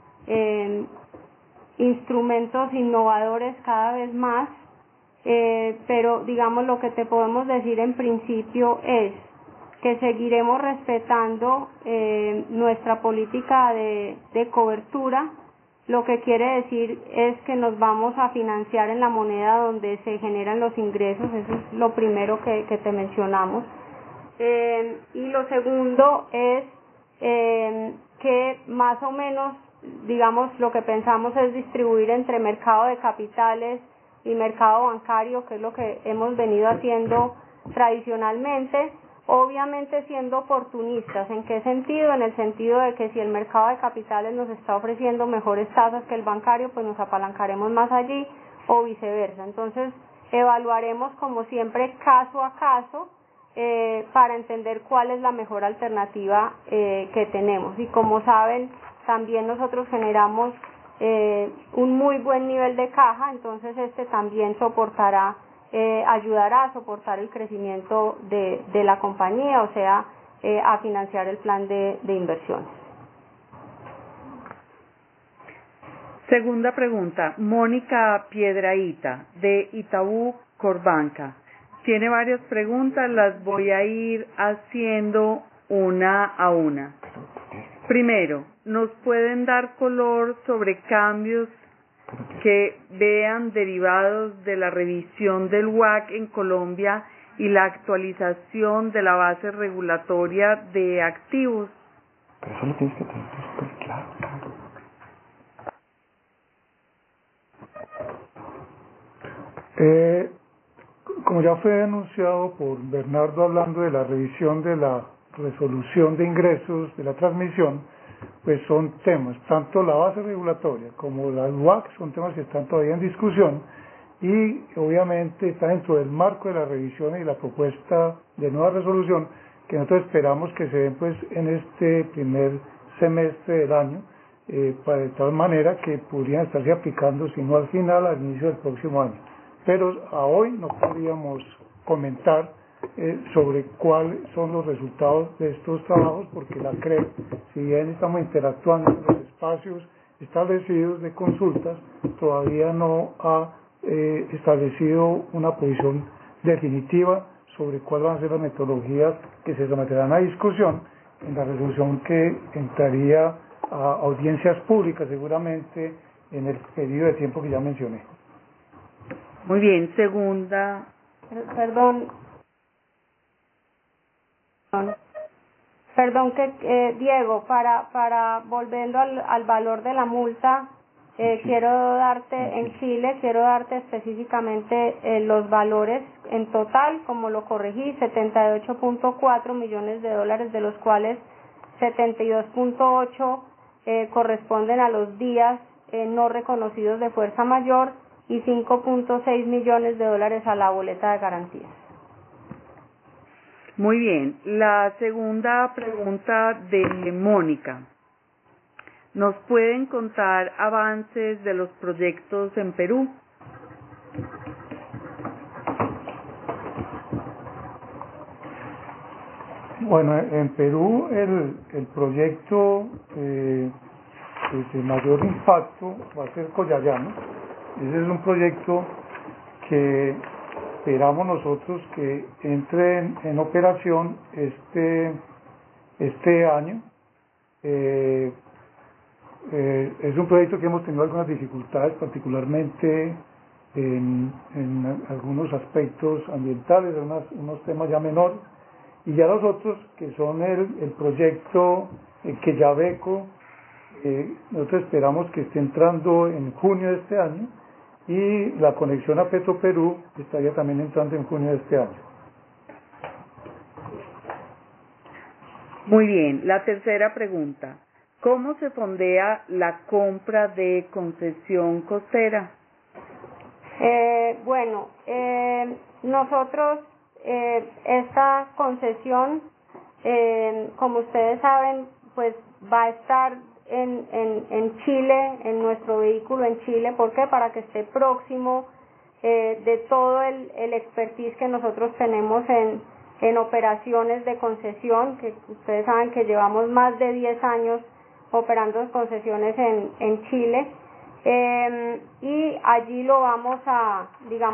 instrumentos innovadores cada vez más, pero digamos lo que te podemos decir en principio es que seguiremos respetando nuestra política de cobertura, lo que quiere decir es que nos vamos a financiar en la moneda donde se generan los ingresos. Eso es lo primero que te mencionamos. Y lo segundo es que más o menos, digamos, lo que pensamos es distribuir entre mercado de capitales y mercado bancario, que es lo que hemos venido haciendo tradicionalmente. Obviamente siendo oportunistas. ¿En qué sentido? En el sentido de que si el mercado de capitales nos está ofreciendo mejores tasas que el bancario, pues nos apalancaremos más allí o viceversa. Entonces, evaluaremos como siempre caso a caso para entender cuál es la mejor alternativa que tenemos. Y como saben, también nosotros generamos un muy buen nivel de caja, entonces este también soportará, ayudará a soportar el crecimiento de la compañía, o sea, a financiar el plan de inversiones. Segunda pregunta, Mónica Piedrahita, de Itaú Corbanca. Tiene varias preguntas, las voy a ir haciendo una a una. Primero, ¿nos pueden dar color sobre cambios que vean derivados de la revisión del WACC en Colombia y la actualización de la base regulatoria de activos? Pero eso lo tienes que tener súper claro. Como ya fue anunciado por Bernardo hablando de la revisión de la resolución de ingresos de la transmisión, pues son temas, tanto la base regulatoria como la WACC son temas que están todavía en discusión y obviamente está dentro del marco de la revisión y la propuesta de nueva resolución que nosotros esperamos que se den pues en este primer semestre del año, de tal manera que podrían estarse aplicando, si no al final, al inicio del próximo año. Pero a hoy no podríamos comentar sobre cuáles son los resultados de estos trabajos, porque la CREP, si bien estamos interactuando en los espacios establecidos de consultas, todavía no ha establecido una posición definitiva sobre cuáles van a ser las metodologías que se someterán a discusión en la resolución que entraría a audiencias públicas seguramente en el periodo de tiempo que ya mencioné. Muy bien, segunda. Perdón que Diego, para volviendo al valor de la multa, quiero darte específicamente los valores en total, como lo corregí, 78.4 millones de dólares, de los cuales 72.8 corresponden a los días no reconocidos de fuerza mayor y 5.6 millones de dólares a la boleta de garantías. Muy bien, la segunda pregunta de Mónica. ¿Nos pueden contar avances de los proyectos en Perú? Bueno, en Perú el proyecto de mayor impacto va a ser Coyayano. Ese es un proyecto que esperamos nosotros que entre en operación este año. Es un proyecto que hemos tenido algunas dificultades, particularmente en algunos aspectos ambientales, unos temas ya menores, y ya los otros, que son el proyecto Quellaveco, nosotros esperamos que esté entrando en junio de este año, y la conexión a Petroperú estaría también entrando en junio de este año. Muy bien, la tercera pregunta. ¿Cómo se fondea la compra de concesión costera? Nosotros esta concesión, como ustedes saben, pues va a estar en Chile, en nuestro vehículo en Chile. ¿Por qué? Para que esté próximo de todo el expertise que nosotros tenemos en operaciones de concesión, que ustedes saben que llevamos más de 10 años operando concesiones en Chile, y allí lo vamos a,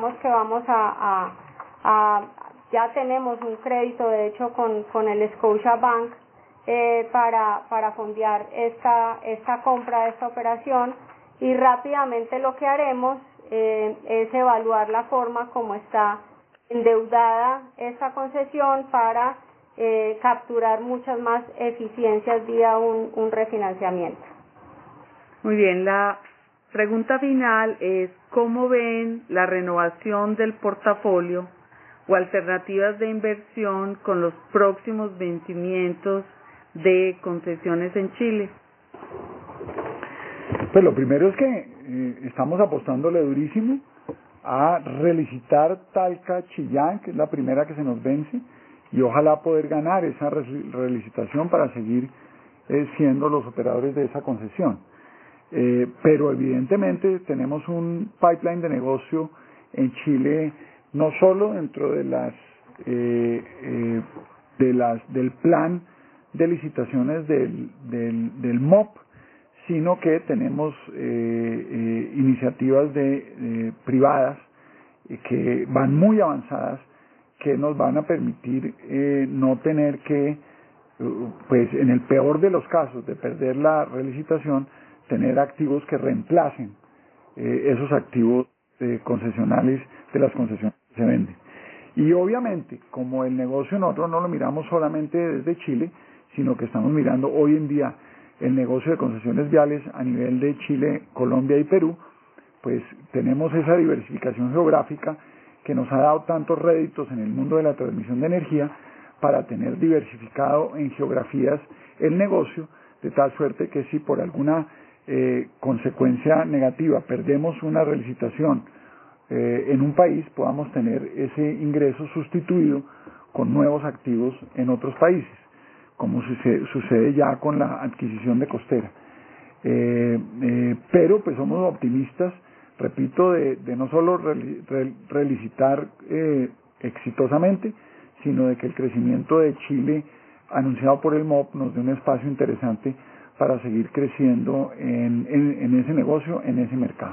ya tenemos un crédito de hecho con el Scotiabank para fondear esta compra, esta operación, y rápidamente lo que haremos es evaluar la forma como está endeudada esta concesión para capturar muchas más eficiencias vía un refinanciamiento. Muy bien, la pregunta final es: ¿cómo ven la renovación del portafolio o alternativas de inversión con los próximos vencimientos de concesiones en Chile? Pues lo primero es que estamos apostándole durísimo a relicitar Talca Chillán, que es la primera que se nos vence, y ojalá poder ganar esa relicitación para seguir siendo los operadores de esa concesión. Pero evidentemente tenemos un pipeline de negocio en Chile, no solo dentro de del plan de licitaciones del MOP, sino que tenemos iniciativas privadas que van muy avanzadas, que nos van a permitir no tener que, pues en el peor de los casos de perder la relicitación, tener activos que reemplacen esos activos concesionales de las concesiones que se venden. Y obviamente, como el negocio nosotros no lo miramos solamente desde Chile, sino que estamos mirando hoy en día el negocio de concesiones viales a nivel de Chile, Colombia y Perú, pues tenemos esa diversificación geográfica que nos ha dado tantos réditos en el mundo de la transmisión de energía para tener diversificado en geografías el negocio, de tal suerte que si por alguna consecuencia negativa perdemos una relicitación en un país, podamos tener ese ingreso sustituido con nuevos activos en otros países, como sucede ya con la adquisición de Costera. Pero pues somos optimistas, repito, de no solo relicitar exitosamente, sino de que el crecimiento de Chile anunciado por el MOP nos dé un espacio interesante para seguir creciendo en ese negocio, en ese mercado.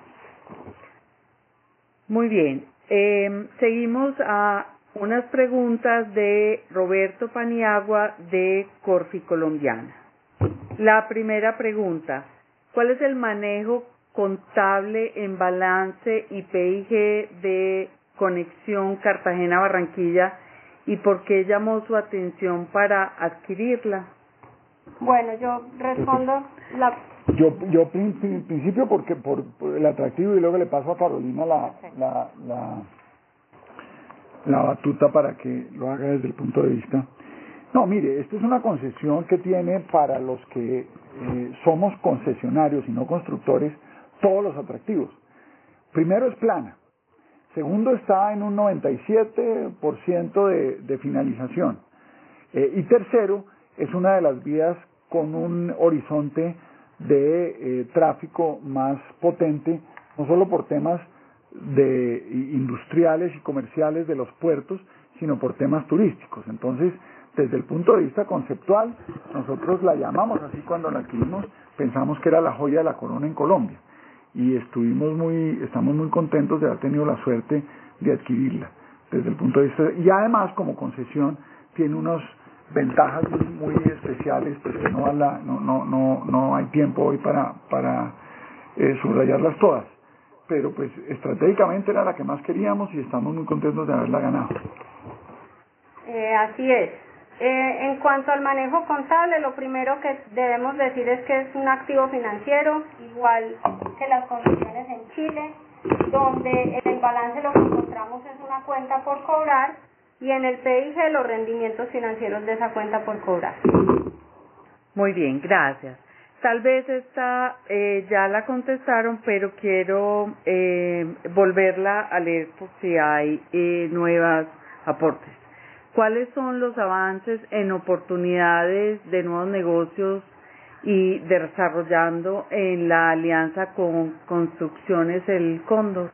Muy bien. Seguimos a unas preguntas de Roberto Paniagua de Corfi Colombiana. La primera pregunta: ¿cuál es el manejo contable en balance y PIG de conexión Cartagena-Barranquilla y por qué llamó su atención para adquirirla? Bueno, yo respondo la... Yo principio porque por el atractivo, y luego le paso a Carolina la batuta para que lo haga desde el punto de vista. No, mire, esta es una concesión que tiene para los que somos concesionarios y no constructores todos los atractivos. Primero, es plana. Segundo, está en un 97% de finalización. Y tercero, es una de las vías con un horizonte de tráfico más potente, no solo por temas industriales y comerciales de los puertos, sino por temas turísticos. Entonces, desde el punto de vista conceptual, nosotros la llamamos así cuando la adquirimos, pensamos que era la joya de la corona en Colombia, y estamos muy contentos de haber tenido la suerte de adquirirla desde el punto de vista, y además como concesión tiene unas ventajas muy especiales, pues que no hay tiempo hoy para subrayarlas todas, pero pues estratégicamente era la que más queríamos y estamos muy contentos de haberla ganado. Así es. En cuanto al manejo contable, lo primero que debemos decir es que es un activo financiero, igual que las concesiones en Chile, donde en el balance lo que encontramos es una cuenta por cobrar y en el PIG los rendimientos financieros de esa cuenta por cobrar. Muy bien, gracias. Tal vez esta ya la contestaron, pero quiero volverla a leer por si hay nuevos aportes. ¿Cuáles son los avances en oportunidades de nuevos negocios y desarrollando en la alianza con Construcciones El Cóndor?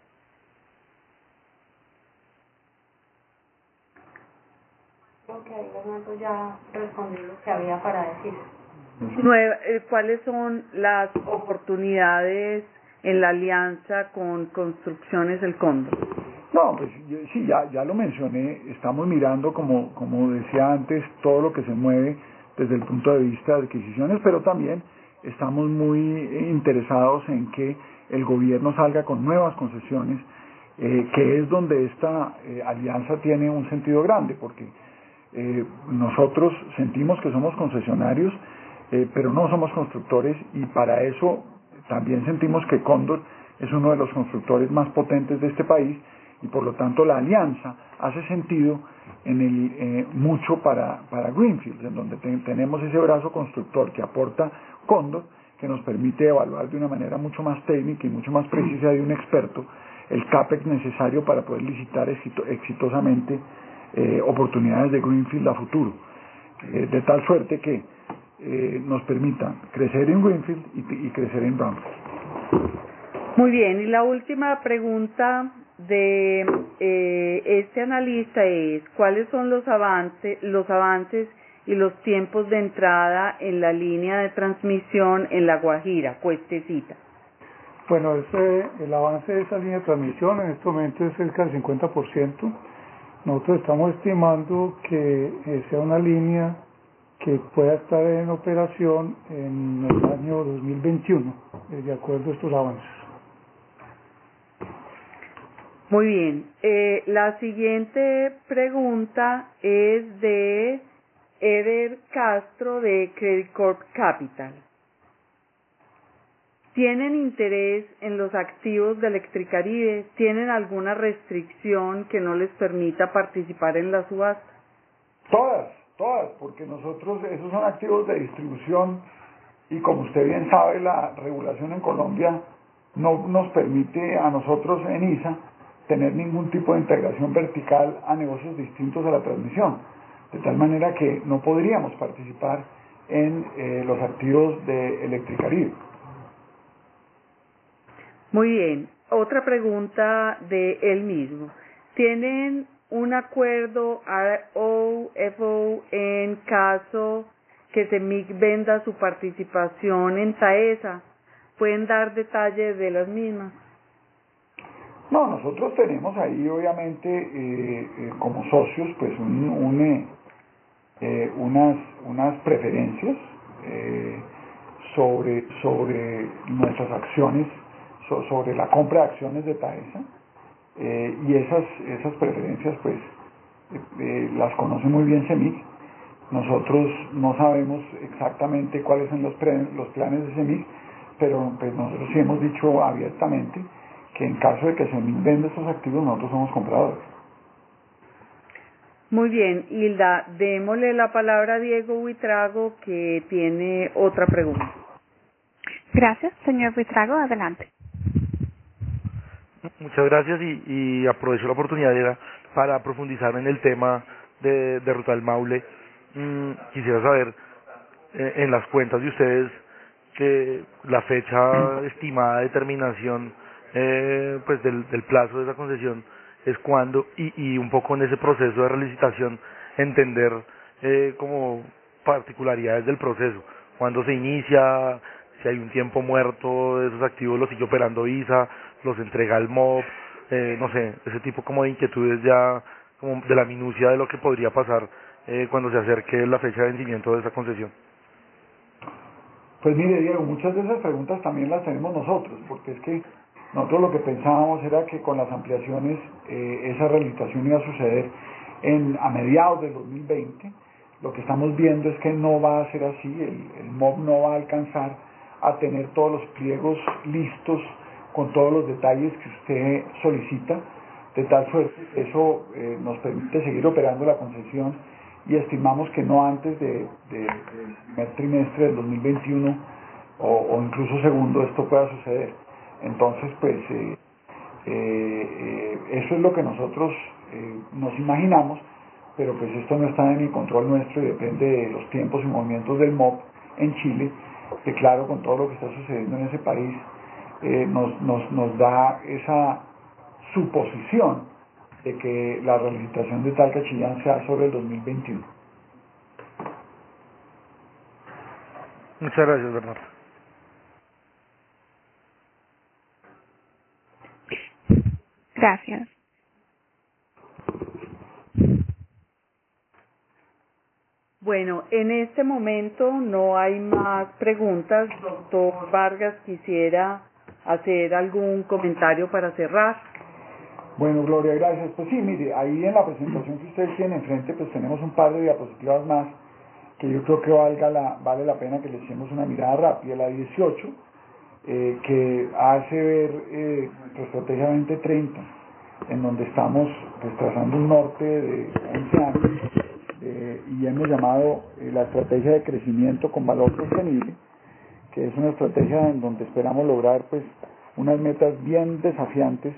Creo que ahí Bernardo ya respondió lo que había para decir. ¿Cuáles son las oportunidades en la alianza con Construcciones El Cóndor? No, pues sí, ya lo mencioné, estamos mirando, como decía antes, todo lo que se mueve desde el punto de vista de adquisiciones, pero también estamos muy interesados en que el gobierno salga con nuevas concesiones, que es donde esta alianza tiene un sentido grande, porque nosotros sentimos que somos concesionarios, pero no somos constructores, y para eso también sentimos que Cóndor es uno de los constructores más potentes de este país, y por lo tanto la alianza hace sentido mucho para Greenfield, en donde tenemos ese brazo constructor que aporta Cóndor, que nos permite evaluar de una manera mucho más técnica y mucho más precisa de un experto el CAPEX necesario para poder licitar exitosamente oportunidades de Greenfield a futuro, de tal suerte que nos permita crecer en Greenfield y crecer en Brownfield. Muy bien, y la última pregunta de este analista es: ¿cuáles son los avances y los tiempos de entrada en la línea de transmisión en La Guajira, Cuestecita? Bueno, el avance de esa línea de transmisión en este momento es cerca del 50%. Nosotros estamos estimando que sea una línea que pueda estar en operación en el año 2021, de acuerdo a estos avances. Muy bien. La siguiente pregunta es de Eder Castro de Credit Corp Capital. ¿Tienen interés en los activos de Electricaribe? ¿Tienen alguna restricción que no les permita participar en la subasta? Todas, porque nosotros, esos son activos de distribución y como usted bien sabe, la regulación en Colombia no nos permite a nosotros en ISA tener ningún tipo de integración vertical a negocios distintos a la transmisión, de tal manera que no podríamos participar en los activos de Electricaribe. Muy bien. Otra pregunta de él mismo. ¿Tienen un acuerdo ROFO en caso que CEMIC venda su participación en TAESA? ¿Pueden dar detalles de las mismas? No, nosotros tenemos ahí obviamente como socios pues unas preferencias sobre nuestras acciones, sobre la compra de acciones de TAESA, y esas preferencias pues las conoce muy bien CEMIC. Nosotros no sabemos exactamente cuáles son los planes de CEMIC, pero pues nosotros sí hemos dicho abiertamente que en caso de que CEMIC venda estos activos, nosotros somos compradores. Muy bien, Hilda, démosle la palabra a Diego Buitrago, que tiene otra pregunta. Gracias, señor Buitrago, adelante. Muchas gracias y aprovecho la oportunidad para profundizar en el tema de Ruta del Maule. Quisiera saber, en las cuentas de ustedes, que la fecha estimada de terminación pues del plazo de esa concesión es cuándo, y un poco en ese proceso de relicitación entender como particularidades del proceso, cuándo se inicia, si hay un tiempo muerto de esos activos, los sigue operando ISA, los entrega al MOB, no sé, ese tipo como de inquietudes ya como de la minucia de lo que podría pasar cuando se acerque la fecha de vencimiento de esa concesión. Pues mire, Diego, muchas de esas preguntas también las tenemos nosotros, porque es que nosotros lo que pensábamos era que con las ampliaciones esa relicitación iba a suceder a mediados del 2020. Lo que estamos viendo es que no va a ser así, el MOB no va a alcanzar a tener todos los pliegos listos con todos los detalles que usted solicita, de tal suerte que eso nos permite seguir operando la concesión, y estimamos que no antes del primer trimestre del 2021 o incluso segundo esto pueda suceder. Entonces pues eso es lo que nosotros nos imaginamos, pero pues esto no está en el control nuestro y depende de los tiempos y movimientos del MOB en Chile, que claro, con todo lo que está sucediendo en ese país nos da esa suposición de que la relicitación de Talca-Chillán sea sobre el 2021. Muchas gracias, Bernardo. Gracias. Bueno, en este momento no hay más preguntas. Doctor Vargas, quisiera hacer algún comentario para cerrar. Bueno, Gloria, gracias. Pues sí, mire, ahí en la presentación que ustedes tienen enfrente, pues tenemos un par de diapositivas más que yo creo que vale la pena que le echemos una mirada rápida. La 18, que hace ver nuestra estrategia 2030, en donde estamos pues trazando un norte de 11 años y hemos llamado la estrategia de crecimiento con valor sostenible, que es una estrategia en donde esperamos lograr pues unas metas bien desafiantes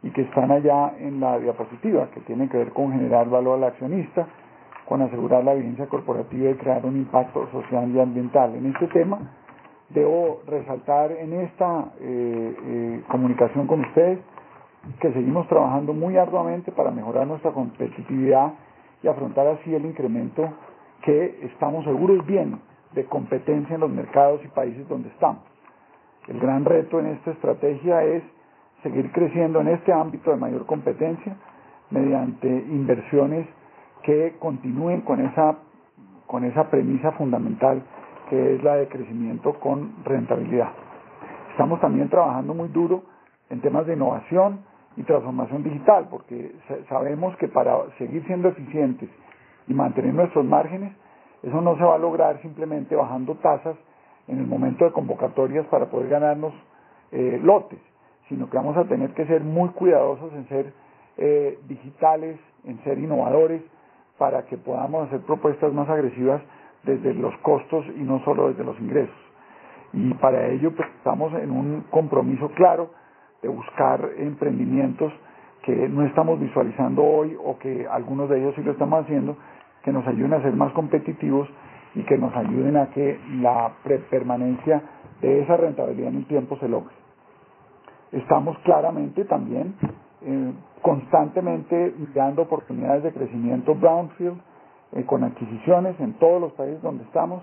y que están allá en la diapositiva, que tienen que ver con generar valor al accionista, con asegurar la vigencia corporativa y crear un impacto social y ambiental. En este tema, debo resaltar en esta comunicación con ustedes que seguimos trabajando muy arduamente para mejorar nuestra competitividad y afrontar así el incremento que estamos seguros viene de competencia en los mercados y países donde estamos. El gran reto en esta estrategia es seguir creciendo en este ámbito de mayor competencia mediante inversiones que continúen con esa premisa fundamental que es la de crecimiento con rentabilidad. Estamos también trabajando muy duro en temas de innovación y transformación digital, porque sabemos que para seguir siendo eficientes y mantener nuestros márgenes, eso no se va a lograr simplemente bajando tasas en el momento de convocatorias para poder ganarnos lotes, sino que vamos a tener que ser muy cuidadosos en ser digitales, en ser innovadores, para que podamos hacer propuestas más agresivas desde los costos y no solo desde los ingresos. Y para ello pues, estamos en un compromiso claro de buscar emprendimientos que no estamos visualizando hoy o que algunos de ellos sí lo estamos haciendo, que nos ayuden a ser más competitivos y que nos ayuden a que la permanencia de esa rentabilidad en el tiempo se logre. Estamos claramente también constantemente mirando oportunidades de crecimiento brownfield con adquisiciones en todos los países donde estamos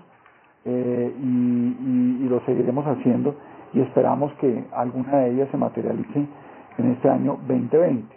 y lo seguiremos haciendo y esperamos que alguna de ellas se materialice en este año 2020.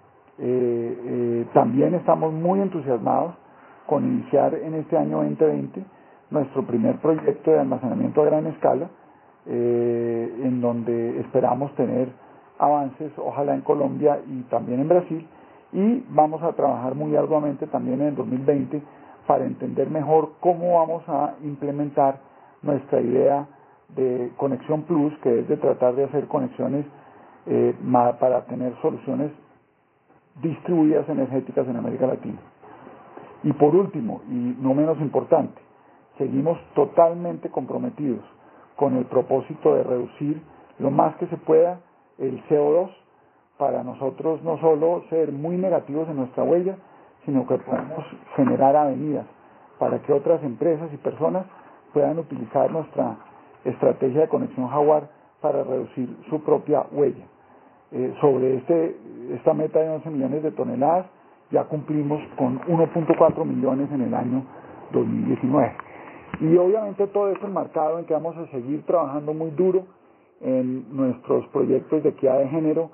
También estamos muy entusiasmados con iniciar en este año 2020 nuestro primer proyecto de almacenamiento a gran escala, en donde esperamos tener avances, ojalá en Colombia y también en Brasil, y vamos a trabajar muy arduamente también en el 2020 para entender mejor cómo vamos a implementar nuestra idea de Conexión Plus, que es de tratar de hacer conexiones para tener soluciones distribuidas energéticas en América Latina. Y por último, y no menos importante, seguimos totalmente comprometidos con el propósito de reducir lo más que se pueda el CO2 para nosotros no solo ser muy negativos en nuestra huella, sino que podamos generar avenidas para que otras empresas y personas puedan utilizar nuestra estrategia de conexión Jaguar para reducir su propia huella. Sobre esta meta de 11 millones de toneladas, ya cumplimos con 1.4 millones en el año 2019. Y obviamente todo esto enmarcado en que vamos a seguir trabajando muy duro en nuestros proyectos de equidad de género,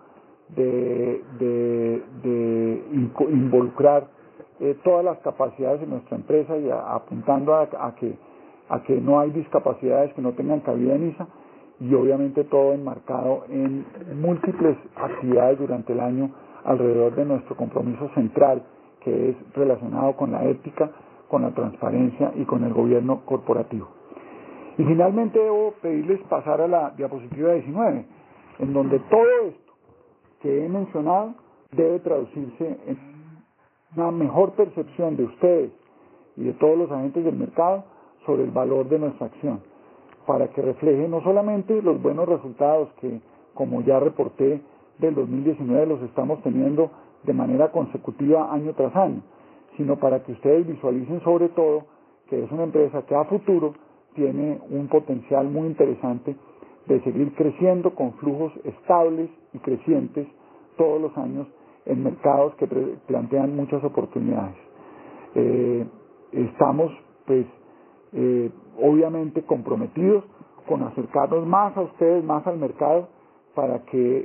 de involucrar todas las capacidades de nuestra empresa y apuntando a que no hay discapacidades que no tengan cabida en ISA, y obviamente todo enmarcado en múltiples actividades durante el año alrededor de nuestro compromiso central, que es relacionado con la ética, con la transparencia y con el gobierno corporativo. Y finalmente debo pedirles pasar a la diapositiva 19, en donde todo esto que he mencionado debe traducirse en una mejor percepción de ustedes y de todos los agentes del mercado sobre el valor de nuestra acción, para que refleje no solamente los buenos resultados que, como ya reporté, del 2019 los estamos teniendo de manera consecutiva año tras año, sino para que ustedes visualicen sobre todo que es una empresa que a futuro tiene un potencial muy interesante de seguir creciendo con flujos estables y crecientes todos los años en mercados que plantean muchas oportunidades. Estamos pues obviamente comprometidos con acercarnos más a ustedes, más al mercado, para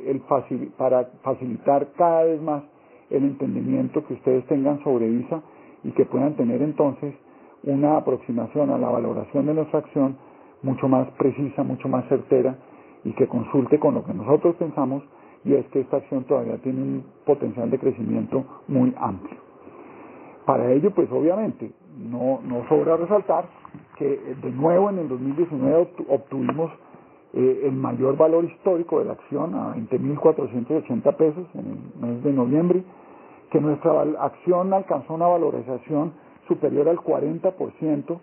facilitar cada vez más el entendimiento que ustedes tengan sobre ISA y que puedan tener entonces una aproximación a la valoración de nuestra acción mucho más precisa, mucho más certera, y que consulte con lo que nosotros pensamos, y es que esta acción todavía tiene un potencial de crecimiento muy amplio. Para ello, pues obviamente, no sobra resaltar que de nuevo en el 2019 obtuvimos el mayor valor histórico de la acción a 20.480 pesos en el mes de noviembre, que nuestra acción alcanzó una valorización superior al 40%,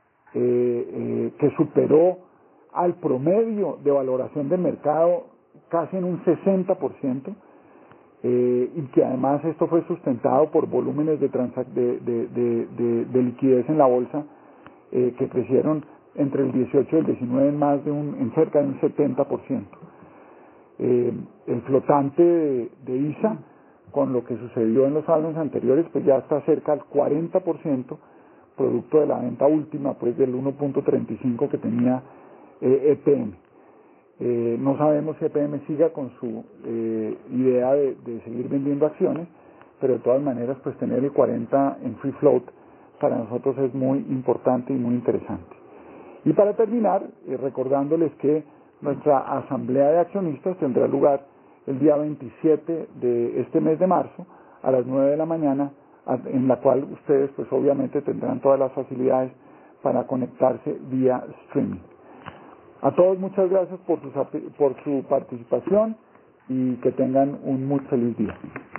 que superó al promedio de valoración del mercado casi en un 60%, y que además esto fue sustentado por volúmenes de liquidez en la bolsa que crecieron entre el 18 y el 19 en cerca de un 70%. El flotante de ISA, con lo que sucedió en los años anteriores, pues ya está cerca del 40%, producto de la venta última pues del 1.35 que tenía EPM. No sabemos si EPM siga con su idea de seguir vendiendo acciones, pero de todas maneras pues tener el 40 en free float para nosotros es muy importante y muy interesante. Y para terminar, recordándoles que nuestra asamblea de accionistas tendrá lugar el día 27 de este mes de marzo a las 9 de la mañana, en la cual ustedes pues obviamente tendrán todas las facilidades para conectarse vía streaming. A todos muchas gracias por su participación y que tengan un muy feliz día.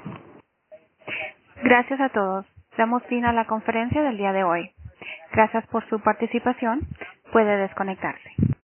Gracias a todos. Damos fin a la conferencia del día de hoy. Gracias por su participación. Puede desconectarse.